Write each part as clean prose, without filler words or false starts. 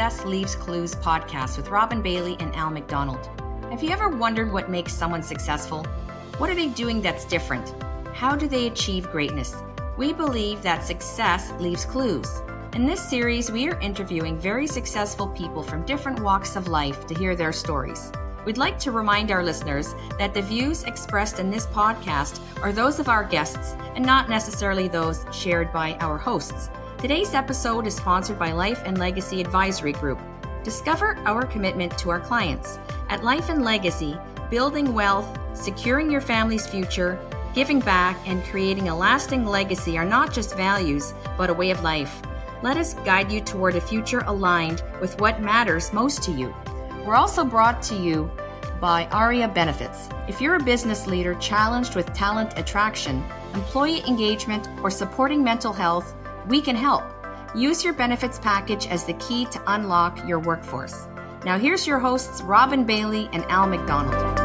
Success Leaves Clues podcast with Robin Bailey and Al McDonald. Have you ever wondered what makes someone successful? What are they doing that's different? How do they achieve greatness? We believe that success leaves clues. In this series, we are interviewing very successful people from different walks of life to hear their stories. We'd like to remind our listeners that the views expressed in this podcast are those of our guests and not necessarily those shared by our hosts. Today's episode is sponsored by Life and Legacy Advisory Group. Discover our commitment to our clients. At Life and Legacy, building wealth, securing your family's future, giving back, and creating a lasting legacy are not just values, but a way of life. Let us guide you toward a future aligned with what matters most to you. We're also brought to you by ARIA Benefits. If you're a business leader challenged with talent attraction, employee engagement, or supporting mental health, we can help. Use your benefits package as the key to unlock your workforce. Now here's your hosts, Robin Bailey and Al McDonald.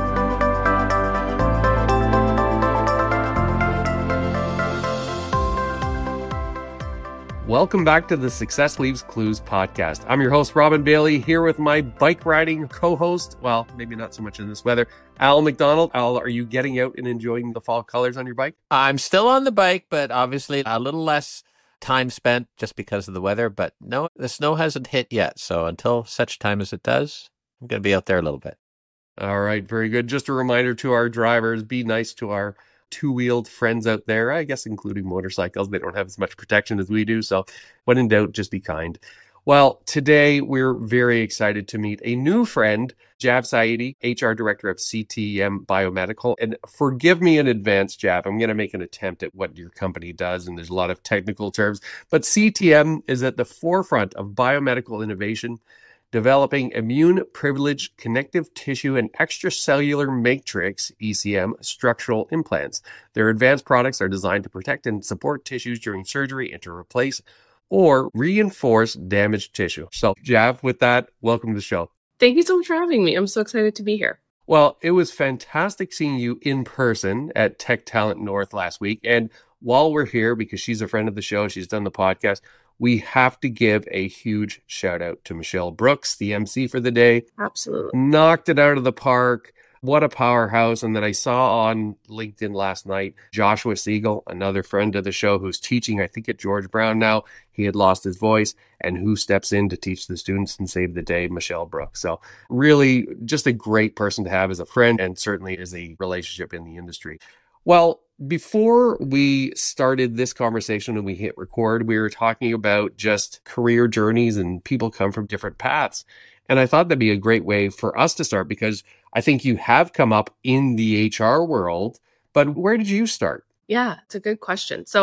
Welcome back to the Success Leaves Clues podcast. I'm your host, Robin Bailey, here with my bike riding co-host, well, maybe not so much in this weather, Al McDonald. Al, are you getting out and enjoying the fall colors on your bike? I'm still on the bike, but obviously a little less time spent just because of the weather. But no, the snow hasn't hit yet. So until such time as it does, I'm going to be out there a little bit. All right, very good. Just a reminder to our drivers, be nice to our two-wheeled friends out there, I guess including motorcycles. They don't have as much protection as we do. So when in doubt, just be kind. Well, today we're very excited to meet a new friend, Jav Saidi, HR Director of CTM Biomedical. And forgive me in advance, Jav, I'm going to make an attempt at what your company does, and there's a lot of technical terms. But CTM is at the forefront of biomedical innovation, developing immune-privileged connective tissue and extracellular matrix, ECM, structural implants. Their advanced products are designed to protect and support tissues during surgery and to replace or reinforce damaged tissue. So, Jav, with that, welcome to the show. Thank you so much for having me. I'm so excited to be here. Well, it was fantastic seeing you in person at Tech Talent North last week. And while we're here, because she's a friend of the show, she's done the podcast, we have to give a huge shout out to Michelle Brooks, the MC for the day. Absolutely. Knocked it out of the park. What a powerhouse. And then I saw on LinkedIn last night, Joshua Siegel, another friend of the show who's teaching, I think at George Brown now. He had lost his voice. And who steps in to teach the students and save the day? Michelle Brooks. So really just a great person to have as a friend and certainly as a relationship in the industry. Well, before we started this conversation and we hit record, we were talking about just career journeys and people come from different paths. And I thought that'd be a great way for us to start because I think you have come up in the HR world, but where did you start? Yeah, it's a good question. So,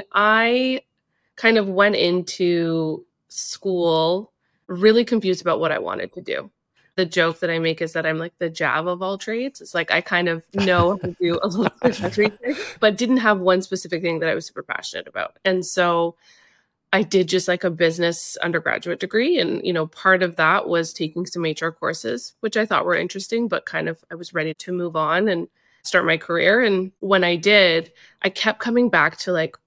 I kind of went into school really confused about what I wanted to do. The joke that I make is that I'm like the Jav of all trades. It's like I kind of know how to do a little bit of everything, but didn't have one specific thing that I was super passionate about. And so I did just like a business undergraduate degree. And, part of that was taking some HR courses, which I thought were interesting, but kind of I was ready to move on and start my career. And when I did, I kept coming back to like,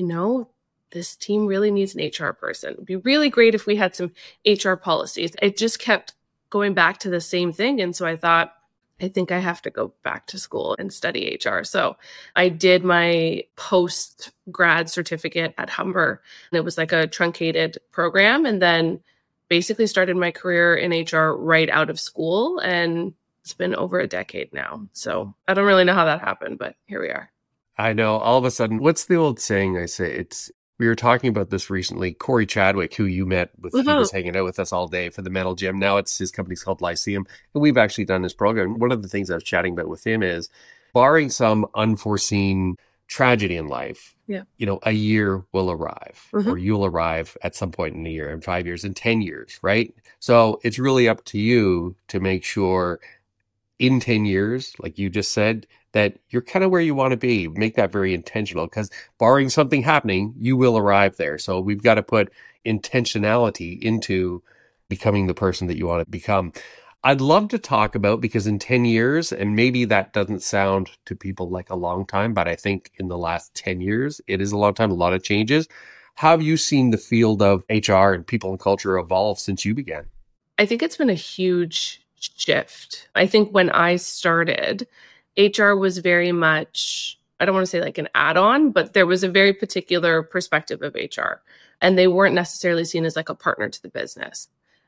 this team really needs an HR person. It'd be really great if we had some HR policies. It just kept going back to the same thing. And so I thought, I think I have to go back to school and study HR. So I did my post-grad certificate at Humber, and it was like a truncated program. And then basically started my career in HR right out of school. And it's been over a decade now. So I don't really know how that happened, but here we are. I know. All of a sudden, what's the old saying I say? We were talking about this recently. Corey Chadwick, who you met with, he was hanging out with us all day for the Metal Gym. Now his company's called Lyceum, and we've actually done this program. One of the things I was chatting about with him is, barring some unforeseen tragedy in life, a year will arrive, or you'll arrive at some point in a year, in 5 years, in 10 years, right? So it's really up to you to make sure in 10 years, like you just said, that you're kind of where you want to be. Make that very intentional because barring something happening, you will arrive there. So we've got to put intentionality into becoming the person that you want to become. I'd love to talk about, because in 10 years, and maybe that doesn't sound to people like a long time, but I think in the last 10 years, it is a long time, a lot of changes. How have you seen the field of HR and people and culture evolve since you began? I think it's been a huge shift. I think when I started, HR was very much, I don't want to say like an add-on, but there was a very particular perspective of HR. And they weren't necessarily seen as like a partner to the business.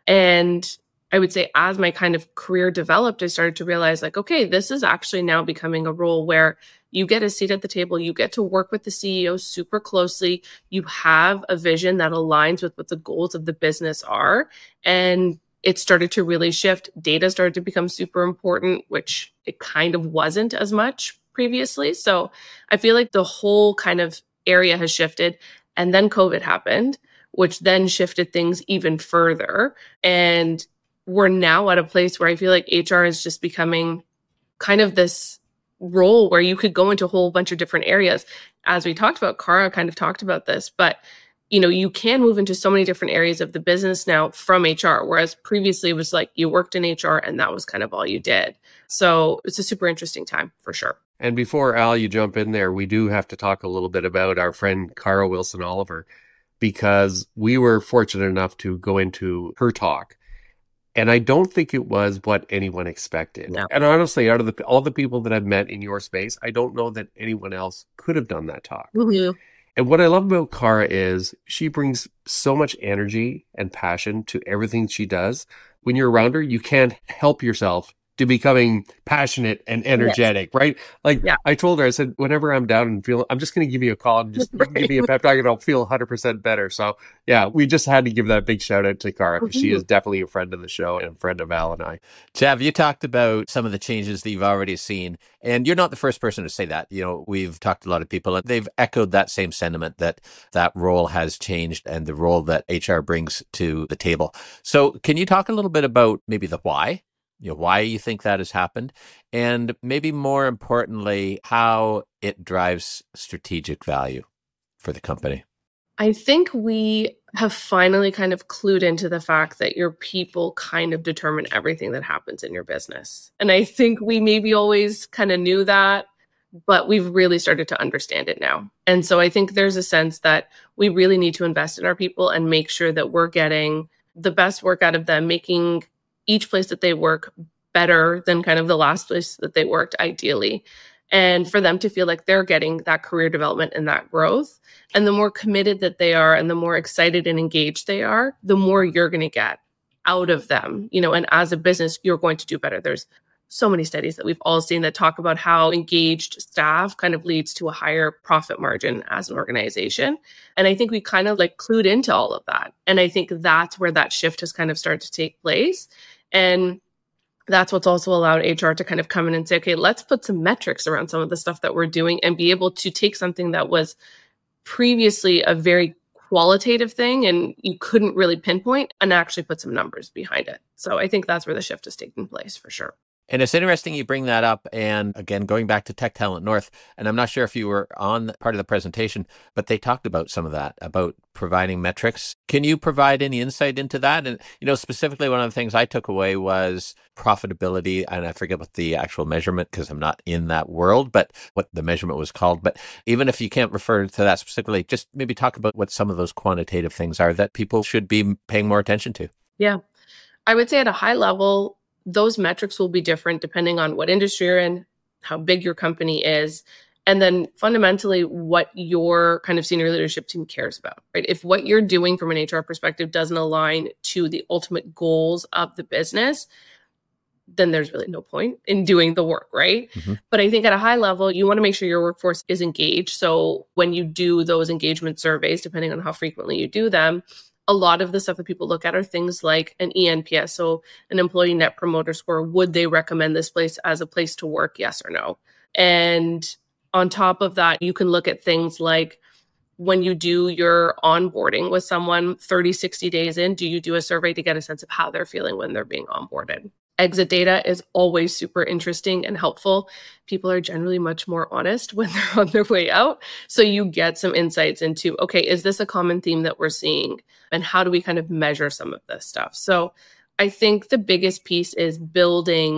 And I would say as my kind of career developed, I started to realize like, okay, this is actually now becoming a role where you get a seat at the table, you get to work with the CEO super closely, you have a vision that aligns with what the goals of the business are. And it started to really shift. Data started to become super important, which it kind of wasn't as much previously. So I feel like the whole kind of area has shifted. And then COVID happened, which then shifted things even further. And we're now at a place where I feel like HR is just becoming kind of this role where you could go into a whole bunch of different areas. As we talked about, Cara kind of talked about this, but you can move into so many different areas of the business now from HR, whereas previously it was like you worked in HR and that was kind of all you did. So it's a super interesting time for sure. And before, Al, you jump in there, we do have to talk a little bit about our friend Cara Wilson Oliver, because we were fortunate enough to go into her talk. And I don't think it was what anyone expected. No. And honestly, out of all the people that I've met in your space, I don't know that anyone else could have done that talk. Mm-hmm. And what I love about Cara is she brings so much energy and passion to everything she does. When you're around her, you can't help yourself to becoming passionate and energetic, yes. Right? Like I told her, I said, whenever I'm down and feel, I'm just going to give you a call and just give me a pep talk and I'll feel 100% better. So yeah, we just had to give that big shout out to Cara because she is definitely a friend of the show and a friend of Al and I. Chav, you talked about some of the changes that you've already seen, and you're not the first person to say that. We've talked to a lot of people and they've echoed that same sentiment that role has changed and the role that HR brings to the table. So can you talk a little bit about maybe the why? Why you think that has happened, and maybe more importantly, how it drives strategic value for the company. I think we have finally kind of clued into the fact that your people kind of determine everything that happens in your business. And I think we maybe always kind of knew that, but we've really started to understand it now. And so I think there's a sense that we really need to invest in our people and make sure that we're getting the best work out of them, making each place that they work better than kind of the last place that they worked, ideally. And for them to feel like they're getting that career development and that growth. And the more committed that they are and the more excited and engaged they are, the more you're going to get out of them. And as a business, you're going to do better. There's so many studies that we've all seen that talk about how engaged staff kind of leads to a higher profit margin as an organization. And I think we kind of like clued into all of that. And I think that's where that shift has kind of started to take place. And that's what's also allowed HR to kind of come in and say, okay, let's put some metrics around some of the stuff that we're doing and be able to take something that was previously a very qualitative thing and you couldn't really pinpoint and actually put some numbers behind it. So I think that's where the shift has taken place for sure. And it's interesting you bring that up. And again, going back to Tech Talent North, and I'm not sure if you were on part of the presentation, but they talked about some of that, about providing metrics. Can you provide any insight into that? And, specifically one of the things I took away was profitability. And I forget what the actual measurement, because I'm not in that world, but what the measurement was called. But even if you can't refer to that specifically, just maybe talk about what some of those quantitative things are that people should be paying more attention to. Yeah. I would say at a high level, those metrics will be different depending on what industry you're in, how big your company is, and then fundamentally what your kind of senior leadership team cares about, right? If what you're doing from an HR perspective doesn't align to the ultimate goals of the business, then there's really no point in doing the work, right? Mm-hmm. But I think at a high level, you want to make sure your workforce is engaged. So when you do those engagement surveys, depending on how frequently you do them, a lot of the stuff that people look at are things like an ENPS, so an employee net promoter score. Would they recommend this place as a place to work? Yes or no? And on top of that, you can look at things like when you do your onboarding with someone 30, 60 days in, do you do a survey to get a sense of how they're feeling when they're being onboarded? Exit data is always super interesting and helpful. People are generally much more honest when they're on their way out. So you get some insights into, okay, is this a common theme that we're seeing? And how do we kind of measure some of this stuff? So I think the biggest piece is building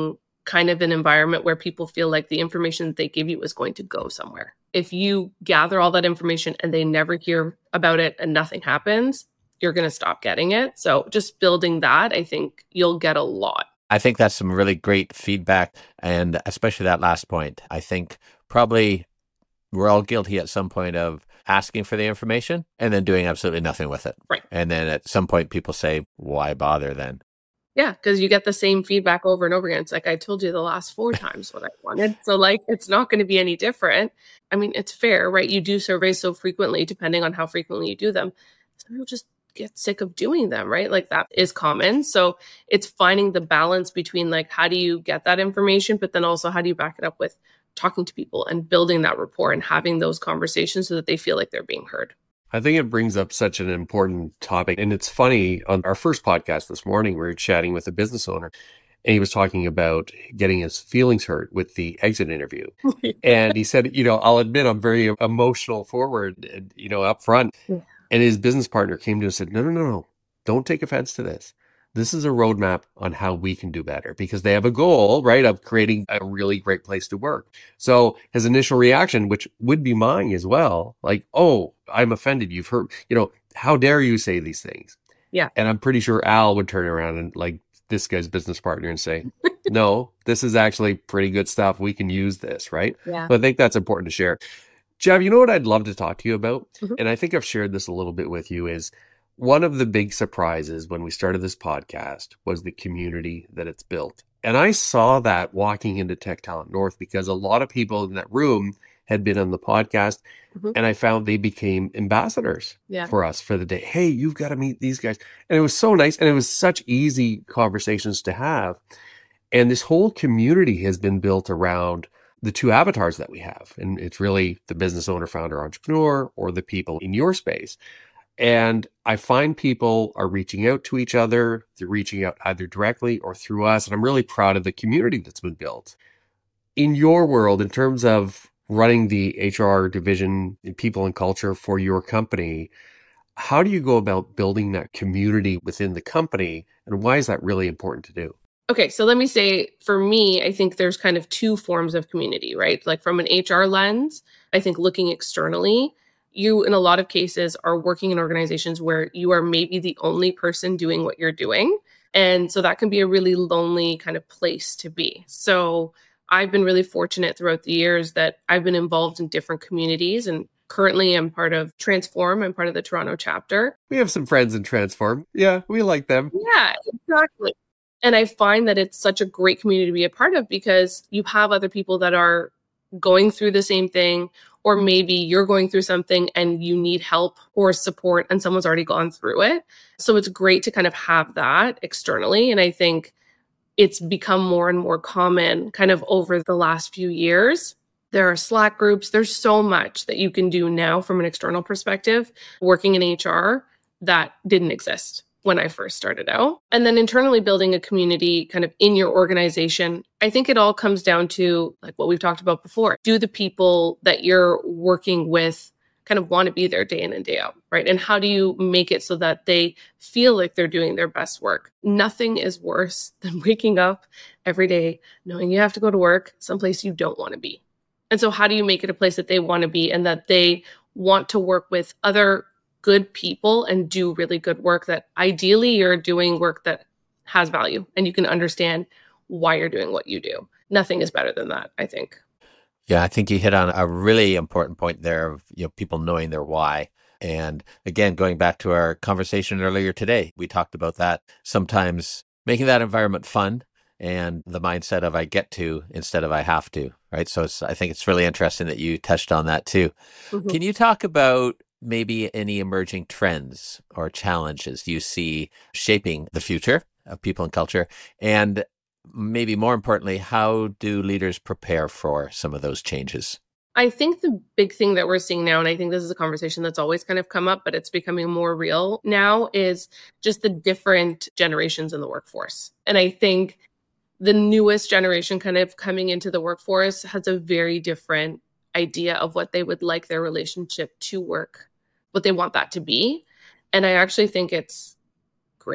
kind of an environment where people feel like the information that they give you is going to go somewhere. If you gather all that information and they never hear about it and nothing happens, you're going to stop getting it. So just building that, I think you'll get a lot. I think that's some really great feedback. And especially that last point, I think probably we're all guilty at some point of asking for the information and then doing absolutely nothing with it. Right. And then at some point people say, why bother then? Yeah, because you get the same feedback over and over again. It's like, I told you the last 4 times what I wanted. So like, it's not going to be any different. I mean, it's fair, right? You do surveys so frequently, depending on how frequently you do them. So you'll just get sick of doing them, right? Like that is common. So it's finding the balance between like, how do you get that information? But then also how do you back it up with talking to people and building that rapport and having those conversations so that they feel like they're being heard. I think it brings up such an important topic. And it's funny, on our first podcast this morning, we were chatting with a business owner and he was talking about getting his feelings hurt with the exit interview. And he said, I'll admit I'm very emotional forward, up front. Yeah. And his business partner came to him and said, no, don't take offense to this. This is a roadmap on how we can do better because they have a goal, right, of creating a really great place to work. So his initial reaction, which would be mine as well, like, oh, I'm offended. You've heard, how dare you say these things? Yeah. And I'm pretty sure Al would turn around and like this guy's business partner and say, no, this is actually pretty good stuff. We can use this, right? Yeah. So I think that's important to share. Jeff, you know what I'd love to talk to you about? Mm-hmm. And I think I've shared this a little bit with you is one of the big surprises when we started this podcast was the community that it's built. And I saw that walking into Tech Talent North because a lot of people in that room had been on the podcast and I found they became ambassadors for us for the day. Hey, you've got to meet these guys. And it was so nice. And it was such easy conversations to have. And this whole community has been built around the 2 avatars that we have. And it's really the business owner, founder, entrepreneur, or the people in your space. And I find people are reaching out to each other. They're reaching out either directly or through us. And I'm really proud of the community that's been built. In your world, in terms of running the HR division in people and culture for your company, how do you go about building that community within the company? And why is that really important to do? Okay, so let me say, for me, I think there's kind of 2 forms of community, right? Like from an HR lens, I think looking externally, you, in a lot of cases, are working in organizations where you are maybe the only person doing what you're doing. And so that can be a really lonely kind of place to be. So I've been really fortunate throughout the years that I've been involved in different communities. And currently I'm part of Transform. I'm part of the Toronto chapter. We have some friends in Transform. Yeah, we like them. Yeah, exactly. And I find that it's such a great community to be a part of because you have other people that are going through the same thing, or maybe you're going through something and you need help or support and someone's already gone through it. So it's great to kind of have that externally. And I think it's become more and more common kind of over the last few years. There are Slack groups. There's so much that you can do now from an external perspective, working in HR that didn't exist when I first started out. And then internally building a community kind of in your organization, I think it all comes down to like what we've talked about before. Do the people that you're working with kind of want to be there day in and day out, right? And how do you make it so that they feel like they're doing their best work? Nothing is worse than waking up every day knowing you have to go to work someplace you don't want to be. And so how do you make it a place that they want to be and that they want to work with other good people and do really good work, that ideally you're doing work that has value and you can understand why you're doing what you do. Nothing is better than that, I think. Yeah, I think you hit on a really important point there of people knowing their why. And again, going back to our conversation earlier today, we talked about that, sometimes making that environment fun and the mindset of I get to instead of I have to, right? So I think it's really interesting that you touched on that too. Mm-hmm. Can you talk about maybe any emerging trends or challenges you see shaping the future of people and culture? And maybe more importantly, how do leaders prepare for some of those changes? I think the big thing that we're seeing now, and I think this is a conversation that's always kind of come up, but it's becoming more real now, is just the different generations in the workforce. And I think the newest generation kind of coming into the workforce has a very different idea of what they would like their relationship to work, what they want that to be. And I actually think it's great.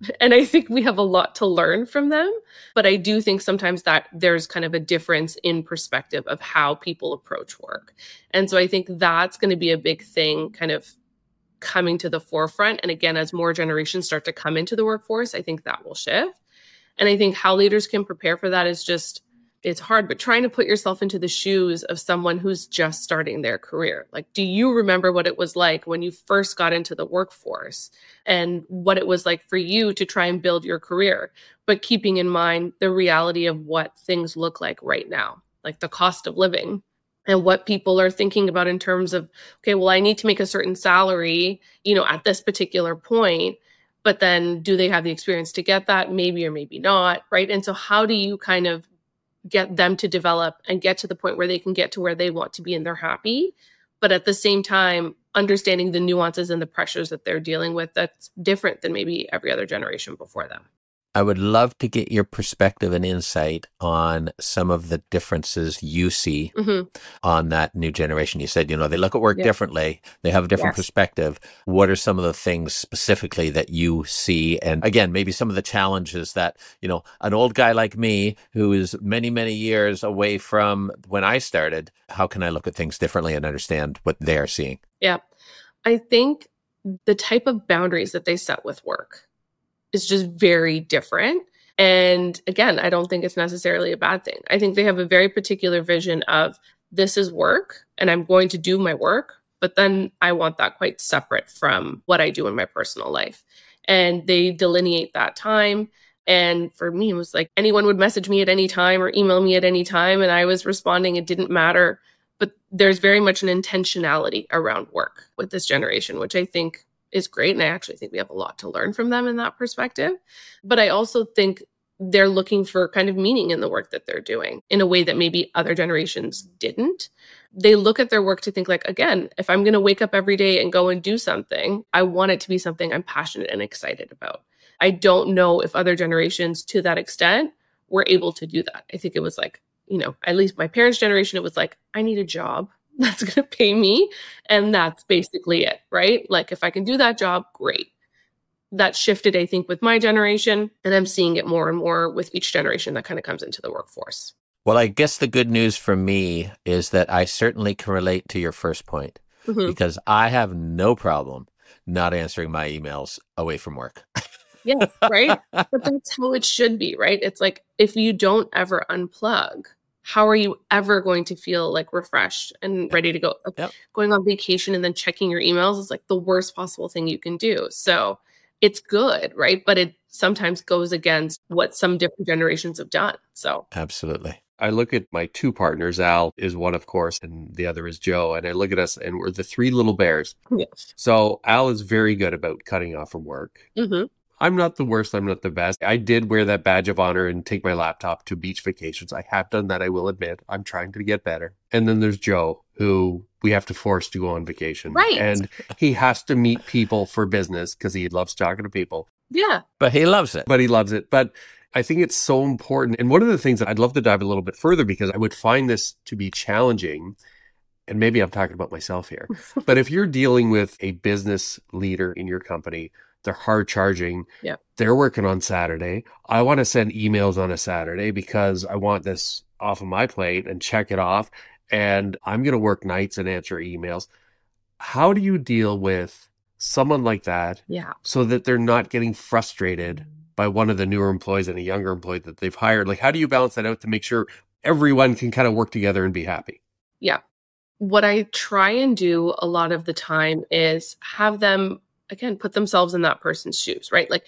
And I think we have a lot to learn from them. But I do think sometimes that there's kind of a difference in perspective of how people approach work. And so I think that's going to be a big thing kind of coming to the forefront. And again, as more generations start to come into the workforce, I think that will shift. And I think how leaders can prepare for that is just, it's hard, but trying to put yourself into the shoes of someone who's just starting their career. Like, do you remember what it was like when you first got into the workforce and what it was like for you to try and build your career, but keeping in mind the reality of what things look like right now, like the cost of living and what people are thinking about in terms of, okay, well, I need to make a certain salary, at this particular point, but then do they have the experience to get that? Maybe or maybe not, right? And so how do you kind of get them to develop and get to the point where they can get to where they want to be and they're happy, but at the same time, understanding the nuances and the pressures that they're dealing with that's different than maybe every other generation before them. I would love to get your perspective and insight on some of the differences you see on that new generation. You said, they look at work differently. They have a different perspective. What are some of the things specifically that you see? And again, maybe some of the challenges that, an old guy like me who is many, many years away from when I started, how can I look at things differently and understand what they're seeing? Yeah. I think the type of boundaries that they set with work is just very different. And again, I don't think it's necessarily a bad thing. I think they have a very particular vision of this is work and I'm going to do my work, but then I want that quite separate from what I do in my personal life. And they delineate that time. And for me, it was like anyone would message me at any time or email me at any time. And I was responding. It didn't matter. But there's very much an intentionality around work with this generation, which I think is great. And I actually think we have a lot to learn from them in that perspective. But I also think they're looking for kind of meaning in the work that they're doing in a way that maybe other generations didn't. They look at their work to think like, again, if I'm going to wake up every day and go and do something, I want it to be something I'm passionate and excited about. I don't know if other generations to that extent were able to do that. I think it was like, at least my parents' generation, it was like, I need a job that's going to pay me. And that's basically it, right? Like if I can do that job, great. That shifted, I think, with my generation. And I'm seeing it more and more with each generation that kind of comes into the workforce. Well, I guess the good news for me is that I certainly can relate to your first point because I have no problem not answering my emails away from work. Yes, right? But that's how it should be, right? It's like if you don't ever unplug, how are you ever going to feel like refreshed and ready to go? Going on vacation and then checking your emails is like the worst possible thing you can do. So it's good, right? But it sometimes goes against what some different generations have done. So absolutely. I look at my two partners. Al is one, of course, and the other is Joe. And I look at us and we're the three little bears. Yes. So Al is very good about cutting off from work. I'm not the worst. I'm not the best. I did wear that badge of honor and take my laptop to beach vacations. I have done that, I will admit. I'm trying to get better. And then there's Joe, who we have to force to go on vacation. Right. And he has to meet people for business because he loves talking to people. Yeah. But he loves it. But I think it's so important. And one of the things that I'd love to dive a little bit further, because I would find this to be challenging, and maybe I'm talking about myself here, but if you're dealing with a business leader in your company, they're hard charging. Yeah. They're working on Saturday. I want to send emails on a Saturday because I want this off of my plate and check it off. And I'm going to work nights and answer emails. How do you deal with someone like that so that they're not getting frustrated by one of the newer employees and a younger employee that they've hired? Like, how do you balance that out to make sure everyone can kind of work together and be happy? Yeah. What I try and do a lot of the time is have them, again, put themselves in that person's shoes, right? Like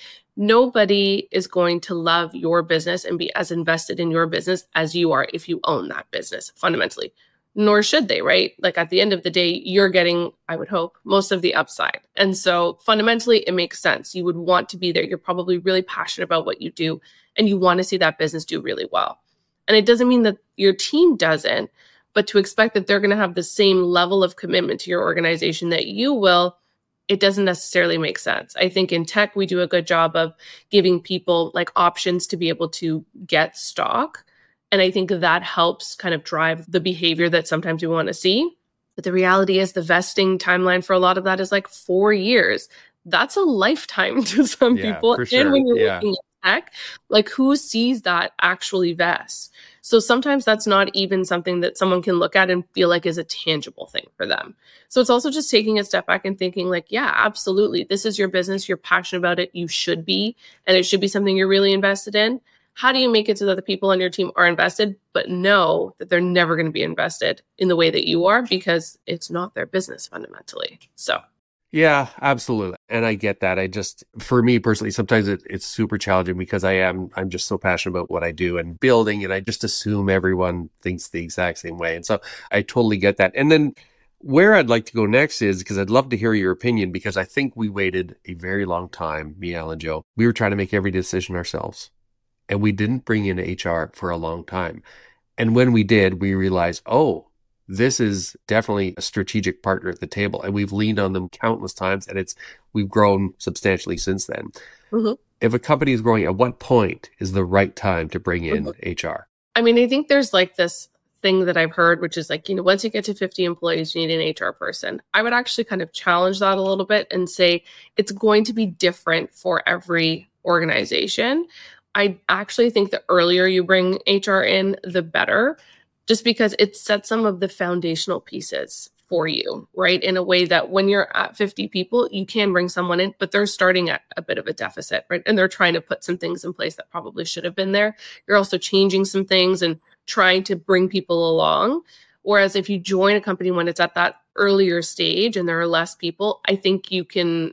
nobody is going to love your business and be as invested in your business as you are if you own that business fundamentally, nor should they, right? Like at the end of the day, you're getting, I would hope, most of the upside. And so fundamentally, it makes sense. You would want to be there. You're probably really passionate about what you do and you want to see that business do really well. And it doesn't mean that your team doesn't, but to expect that they're going to have the same level of commitment to your organization that you will, it doesn't necessarily make sense. I think in tech, we do a good job of giving people like options to be able to get stock. And I think that helps kind of drive the behavior that sometimes we want to see. But the reality is the vesting timeline for a lot of that is like 4 years. that's a lifetime to some Yeah, people. for And sure. when you're Yeah. looking at tech, like who sees that actually vest? So sometimes that's not even something that someone can look at and feel like is a tangible thing for them. So it's also just taking a step back and thinking like, yeah, absolutely. This is your business. You're passionate about it. You should be, and it should be something you're really invested in. How do you make it so that the people on your team are invested, but know that they're never going to be invested in the way that you are because it's not their business fundamentally. So Yeah, absolutely. And I get that. For me personally, sometimes it's super challenging because I'm just so passionate about what I do and building, and I just assume everyone thinks the exact same way. And so I totally get that. And then where I'd like to go next is, because I'd love to hear your opinion, because I think we waited a very long time, me, Al, and Joe. We were trying to make every decision ourselves, and we didn't bring in HR for a long time. And when we did, we realized, oh, this is definitely a strategic partner at the table. And we've leaned on them countless times, and we've grown substantially since then. Mhm. If a company is growing, at what point is the right time to bring in HR? I mean, I think there's like this thing that I've heard, which is like, once you get to 50 employees, you need an HR person. I would actually kind of challenge that a little bit and say it's going to be different for every organization. I actually think the earlier you bring HR in, the better, just because it sets some of the foundational pieces for you, right? In a way that when you're at 50 people, you can bring someone in, but they're starting at a bit of a deficit, right? And they're trying to put some things in place that probably should have been there. You're also changing some things and trying to bring people along. Whereas if you join a company when it's at that earlier stage and there are less people, I think you can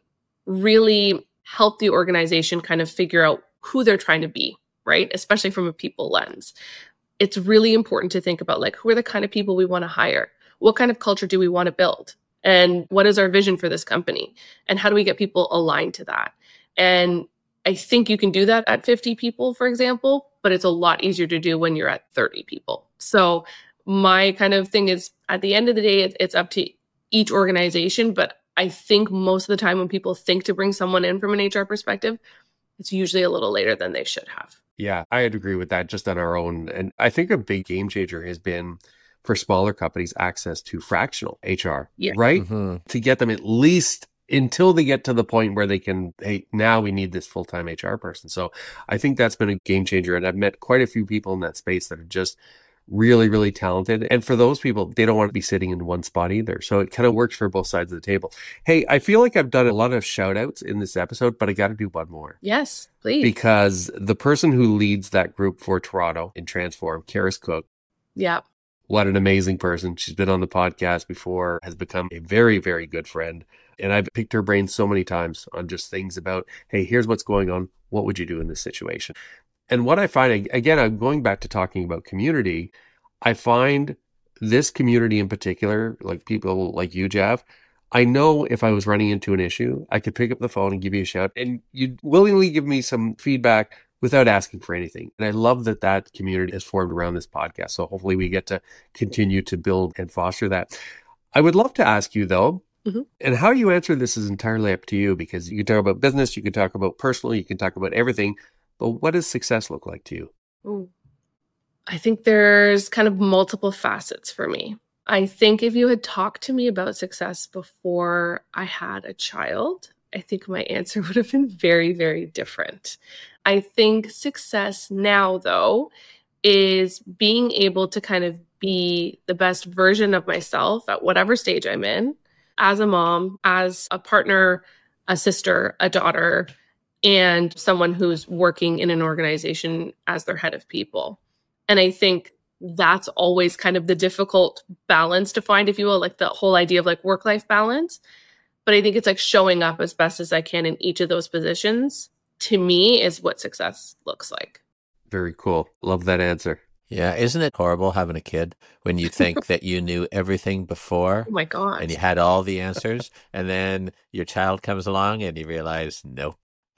really help the organization kind of figure out who they're trying to be, right? Especially from a people lens. It's really important to think about like, who are the kind of people we want to hire? What kind of culture do we want to build? And what is our vision for this company? And how do we get people aligned to that? And I think you can do that at 50 people, for example, but it's a lot easier to do when you're at 30 people. So my kind of thing is at the end of the day, it's up to each organization. But I think most of the time when people think to bring someone in from an HR perspective, it's usually a little later than they should have. Yeah, I'd agree with that just on our own. And I think a big game changer has been for smaller companies access to fractional HR, right? Mm-hmm. To get them at least until they get to the point where they can, hey, now we need this full-time HR person. So I think that's been a game changer. And I've met quite a few people in that space that are just really, really talented. And for those people, they don't want to be sitting in one spot either. So it kind of works for both sides of the table. Hey, I feel like I've done a lot of shout outs in this episode, but I got to do one more. Yes, please. Because the person who leads that group for Toronto in Transform, Karis Cook. Yeah. What an amazing person. She's been on the podcast before, has become a very, very good friend. And I've picked her brain so many times on just things about, hey, here's what's going on. What would you do in this situation? And what I find, again, I'm going back to talking about community. I find this community in particular, like people like you, Jav, I know if I was running into an issue, I could pick up the phone and give you a shout, and you'd willingly give me some feedback without asking for anything. And I love that that community is formed around this podcast. So hopefully we get to continue to build and foster that. I would love to ask you though, and how you answer this is entirely up to you, because you can talk about business, you can talk about personal, you can talk about everything. But what does success look like to you? Ooh. I think there's kind of multiple facets for me. I think if you had talked to me about success before I had a child, I think my answer would have been very, very different. I think success now, though, is being able to kind of be the best version of myself at whatever stage I'm in, as a mom, as a partner, a sister, a daughter, and someone who's working in an organization as their head of people. And I think that's always kind of the difficult balance to find, if you will, like the whole idea of like work-life balance. But I think it's like showing up as best as I can in each of those positions, to me, is what success looks like. Very cool. Love that answer. Yeah. Isn't it horrible having a kid when you think that you knew everything before? Oh my God. And you had all the answers, and then your child comes along and you realize, nope.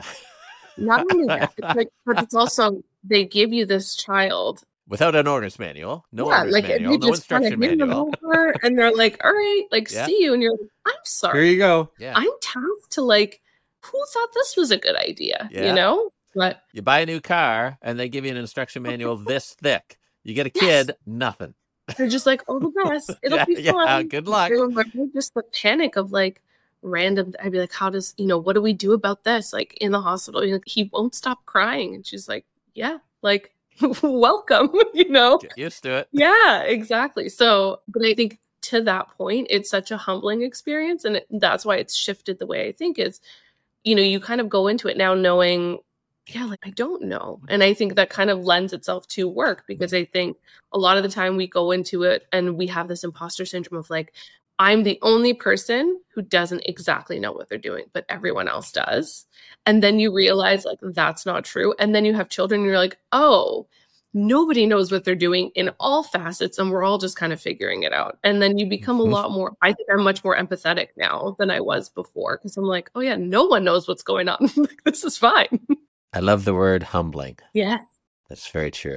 Not only that, it's like, but it's also, they give you this child without an owner's manual, no owner's manual, no instruction manual. Over, and they're like, all right, like, see you. And you're like, I'm sorry. Here you go. Yeah. I'm tasked to like, who thought this was a good idea? You know? But you buy a new car and they give you an instruction manual this thick. You get a kid, nothing. They're just like, oh, the best. It'll be fun. Good luck. I remember just the panic of like, random. I'd be like, how does, what do we do about this? Like in the hospital, he won't stop crying. And she's like, yeah, like, welcome, Get used to it. Yeah, exactly. So, but I think to that point, it's such a humbling experience. And that's why it's shifted the way I think is, you kind of go into it now knowing, yeah, like I don't know. And I think that kind of lends itself to work, because I think a lot of the time we go into it and we have this imposter syndrome of like, I'm the only person who doesn't exactly know what they're doing, but everyone else does. And then you realize like that's not true. And then you have children and you're like, oh, nobody knows what they're doing in all facets, and we're all just kind of figuring it out. And then you become a lot more, I think I'm much more empathetic now than I was before, because I'm like, oh yeah, no one knows what's going on. Like, this is fine. I love the word humbling. Yeah. That's very true.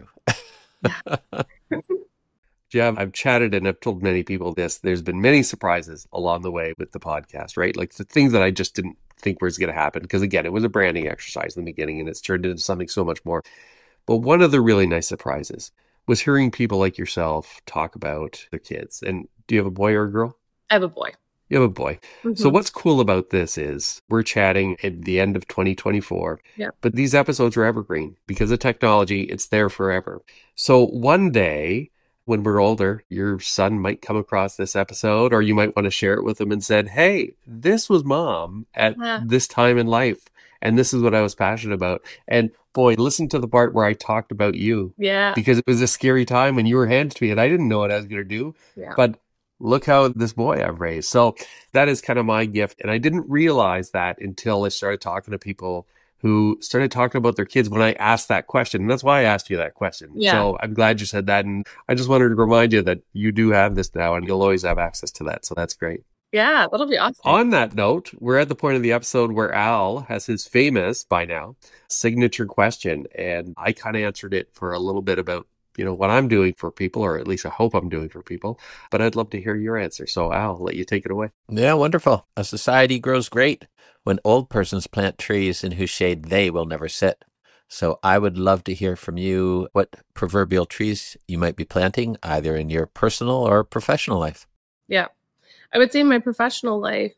Jav, I've chatted and I've told many people this. There's been many surprises along the way with the podcast, right? Like the things that I just didn't think was going to happen. Because again, it was a branding exercise in the beginning and it's turned into something so much more. But one of the really nice surprises was hearing people like yourself talk about their kids. And do you have a boy or a girl? I have a boy. You have a boy. Mm-hmm. So what's cool about this is we're chatting at the end of 2024, but these episodes are evergreen because of technology. It's there forever. So one day when we're older, your son might come across this episode, or you might want to share it with him and said, hey, this was mom at this time in life. And this is what I was passionate about. And boy, listen to the part where I talked about you. Yeah. Because it was a scary time when you were handed to me and I didn't know what I was going to do. Yeah. But look how this boy I've raised. So that is kind of my gift. And I didn't realize that until I started talking to people who started talking about their kids when I asked that question. And that's why I asked you that question. Yeah. So I'm glad you said that. And I just wanted to remind you that you do have this now and you'll always have access to that. So that's great. Yeah, that'll be awesome. On that note, we're at the point of the episode where Al has his famous, by now, signature question. And I kind of answered it for a little bit about, what I'm doing for people, or at least I hope I'm doing for people. But I'd love to hear your answer. So Al, I'll let you take it away. Yeah, wonderful. A society grows great when old persons plant trees in whose shade they will never sit. So I would love to hear from you what proverbial trees you might be planting, either in your personal or professional life. Yeah. I would say in my professional life,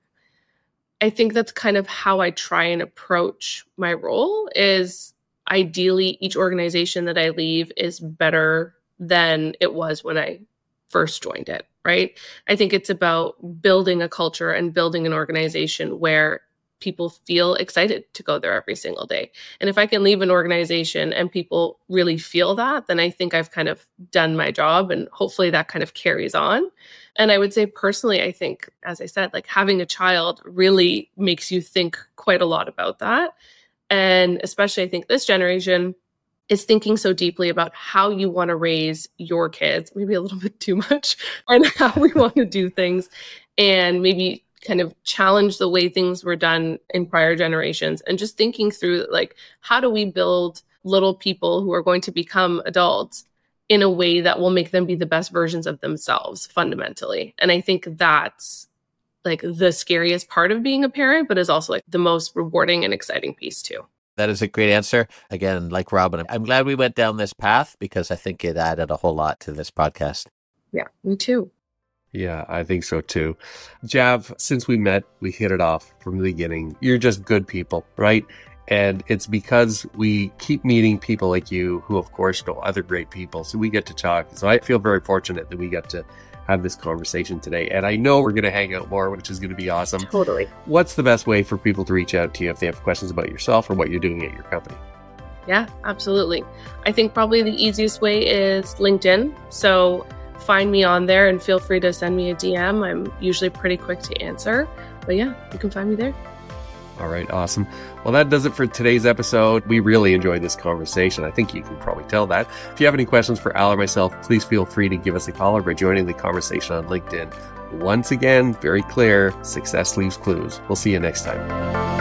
I think that's kind of how I try and approach my role is ideally each organization that I leave is better than it was when I first joined it, right? I think it's about building a culture and building an organization where people feel excited to go there every single day. And if I can leave an organization and people really feel that, then I think I've kind of done my job, and hopefully that kind of carries on. And I would say personally, I think, as I said, like having a child really makes you think quite a lot about that. And especially I think this generation is thinking so deeply about how you want to raise your kids, maybe a little bit too much, and how we want to do things, and maybe kind of challenge the way things were done in prior generations, and just thinking through like, how do we build little people who are going to become adults in a way that will make them be the best versions of themselves fundamentally. And I think that's like the scariest part of being a parent, but is also like the most rewarding and exciting piece too. That is a great answer. Again, like Robin, I'm glad we went down this path because I think it added a whole lot to this podcast. Yeah, me too. Yeah, I think so too. Jav, since we met, we hit it off from the beginning. You're just good people, right? And it's because we keep meeting people like you who, of course, know other great people. So we get to talk. So I feel very fortunate that we got to have this conversation today. And I know we're going to hang out more, which is going to be awesome. Totally. What's the best way for people to reach out to you if they have questions about yourself or what you're doing at your company? Yeah, absolutely. I think probably the easiest way is LinkedIn. So find me on there and feel free to send me a DM. I'm usually pretty quick to answer. But yeah, you can find me there. All right, awesome. Well, that does it for today's episode. We really enjoyed this conversation. I think you can probably tell that. If you have any questions for Al or myself, please feel free to give us a call or by joining the conversation on LinkedIn. Once again, very clear, success leaves clues. We'll see you next time.